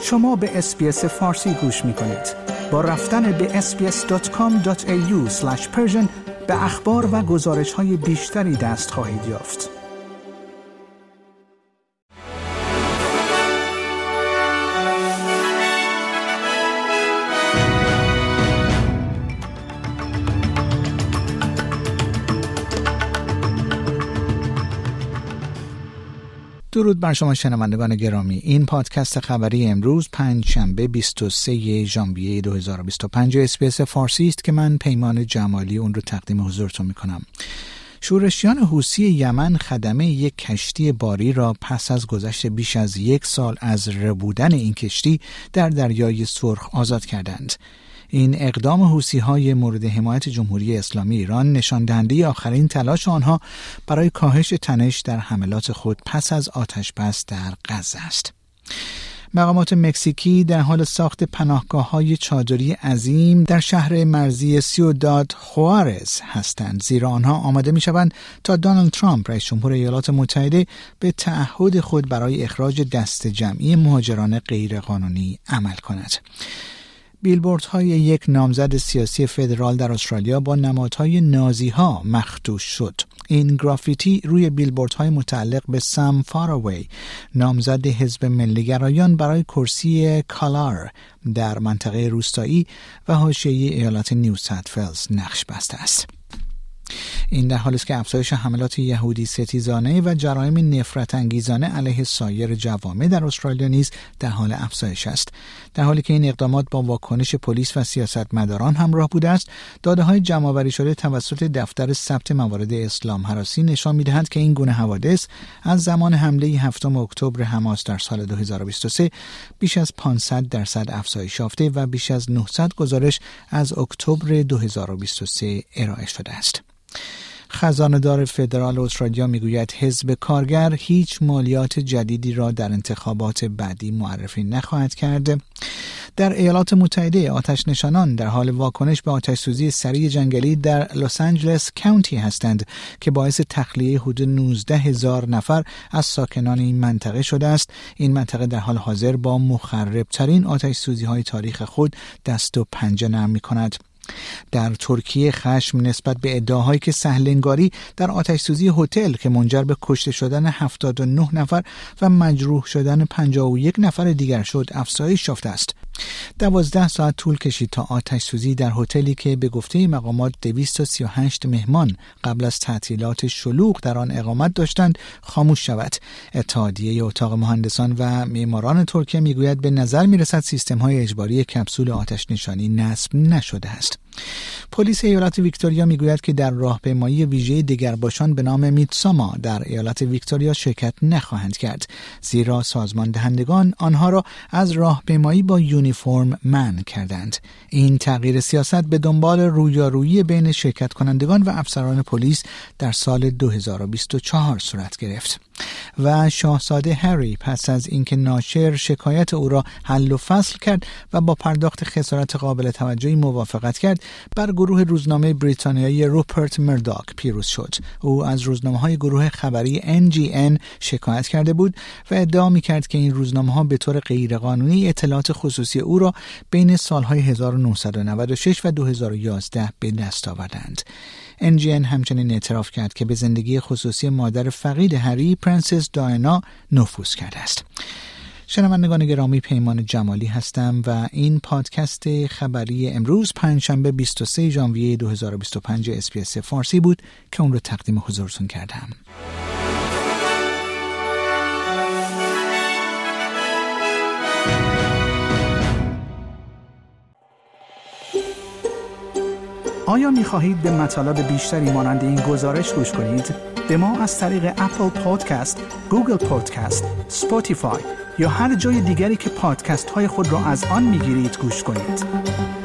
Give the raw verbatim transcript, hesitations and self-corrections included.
شما به اس‌بی‌اس فارسی گوش می‌کنید. با رفتن به اس بی اس دات کام دات ای یو اسلش پرشن به اخبار و گزارش‌های بیشتری دست خواهید یافت. درود بر شما شنوندگان گرامی. این پادکست خبری امروز پنجشنبه بیست و سوم ژانویه دو هزار و بیست و پنج اس‌بی‌اس فارسی است که من پیمان جمالی اون رو تقدیم حضورتون میکنم. شورشیان حوثی یمن خدمه یک کشتی باری را پس از گذشت بیش از یک سال از ربودن این کشتی در دریای سرخ آزاد کردند. این اقدام حوثی‌های مورد حمایت جمهوری اسلامی ایران نشان دهنده آخرین تلاش آنها برای کاهش تنش در حملات خود پس از آتش‌بس در غزه است. مقامات مکزیکی در حال ساخت پناهگاه‌های چادری عظیم در شهر مرزی سیوداد خوارز هستند، زیرا آنها آماده می‌شوند تا دونالد ترامپ رئیس جمهور ایالات متحده به تعهد خود برای اخراج دست جمعی مهاجران غیرقانونی عمل کند. بیلبوردهای یک نامزد سیاسی فدرال در استرالیا با نمادهای نازی‌ها مخدوش شد. این گرافیتی روی بیلبوردهای متعلق به سام فاراوی، نامزد حزب ملیگرایان برای کرسی کالار در منطقه روستایی و حاشیه‌ای ایالت نیو ساوت ولز نقش بسته است. این در حالی است که افزایش حملات یهودی ستیزانه و جرایم نفرت انگیزانه علیه سایر جوامع در استرالیا نیز در حال افزایش است. در حالی که این اقدامات با واکنش پلیس و سیاستمداران همراه بوده است، داده‌های جمع‌آوری شده توسط دفتر ثبت موارد اسلام هراسی نشان می‌دهد که این گونه حوادث از زمان حمله هفتم اکتبر حماس در سال دو هزار و بیست و سه بیش از پانصد درصد افزایش یافته و بیش از نهصد گزارش از اکتبر دو هزار و بیست و سه ارائه شده است. خزانه‌دار فدرال استرالیا میگوید حزب کارگر هیچ مالیات جدیدی را در انتخابات بعدی معرفی نخواهد کرد. در ایالات متحده آتش نشانان در حال واکنش به آتش‌سوزی سریع جنگلی در لس آنجلس کانتی هستند که باعث تخلیه حدود نوزده هزار نفر از ساکنان این منطقه شده است. این منطقه در حال حاضر با مخربترین آتش‌سوزی‌های تاریخ خود دست و پنجه نرم می‌کند. در ترکیه خشم نسبت به ادعاهایی که سهلنگاری در آتش‌سوزی هتل که منجر به کشته شدن هفتاد و نه نفر و مجروح شدن پنجاه و یک نفر دیگر شد افزایش یافته است. دوازده ساعت طول کشید تا آتش‌سوزی در هتلی که به گفته مقامات دویست و سی و هشت مهمان قبل از تعطیلات شلوغ در آن اقامت داشتند خاموش شود. اتحادیه اتاق مهندسان و معماران ترکیه میگوید به نظر میرسد سیستم‌های اجباری کپسول آتش نشانی نصب نشده است. پلیس ایالت ویکتوریا میگوید که در راهپیمایی ویژه دگرباشان به نام میتساما در ایالت ویکتوریا شرکت نخواهند کرد، زیرا سازمان دهندگان آنها را از راهپیمایی با یونیفرم منع کردند. این تغییر سیاست به دنبال رویارویی بین شرکت کنندگان و افسران پلیس در سال دو هزار و بیست و چهار صورت گرفت. و شاهزاده هری پس از اینکه ناشر شکایت او را حل و فصل کرد و با پرداخت خسارت قابل توجهی موافقت کرد، بر گروه روزنامه بریتانیایی روپرت مرداک پیروز شد. او از روزنامه‌های گروه خبری ان جی ان شکایت کرده بود و ادعا می‌کرد که این روزنامه‌ها به طور غیرقانونی اطلاعات خصوصی او را بین سال‌های هزار و نهصد و نود و شش و دو هزار و یازده به دست آوردند. ان جی ان همچنین اعتراف کرد که به زندگی خصوصی مادر فقید هری، پرنسس دایانا، نفوذ کرده است. شنوندگان گرامی، پیمان جمالی هستم و این پادکست خبری امروز پنجشنبه بیست و سوم ژانویه دو هزار و بیست و پنج اس‌بی‌اس فارسی بود که اون رو تقدیم حضورتون کردم. آیا می خواهید به مطالب بیشتری مانند این گزارش گوش کنید؟ به ما از طریق اپل پادکست، گوگل پادکست، اسپاتیفای یا هر جای دیگری که پادکست های خود را از آن می گیرید گوش کنید.